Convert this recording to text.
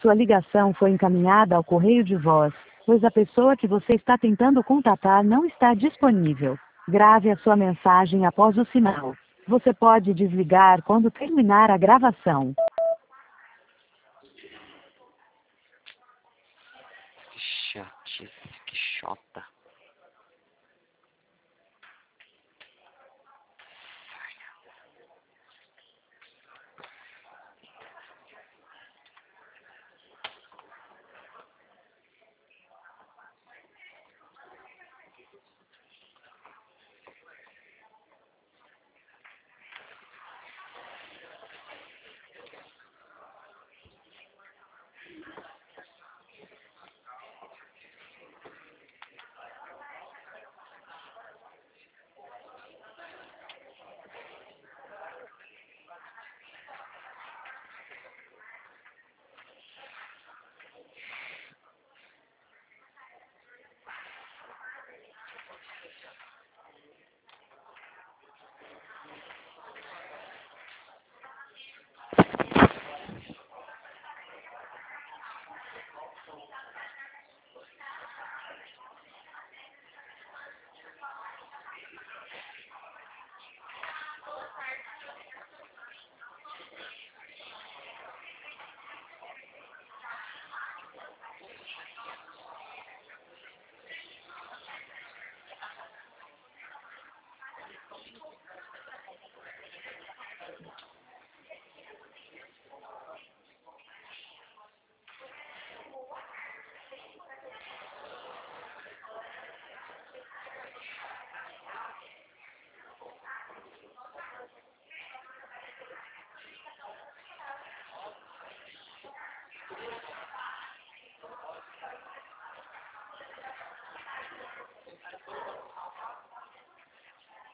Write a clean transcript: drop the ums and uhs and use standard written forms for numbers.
Sua ligação foi encaminhada ao correio de voz, pois a pessoa que você está tentando contatar não está disponível. Grave a sua mensagem após o sinal. Você pode desligar quando terminar a gravação. Que chatice, que chota.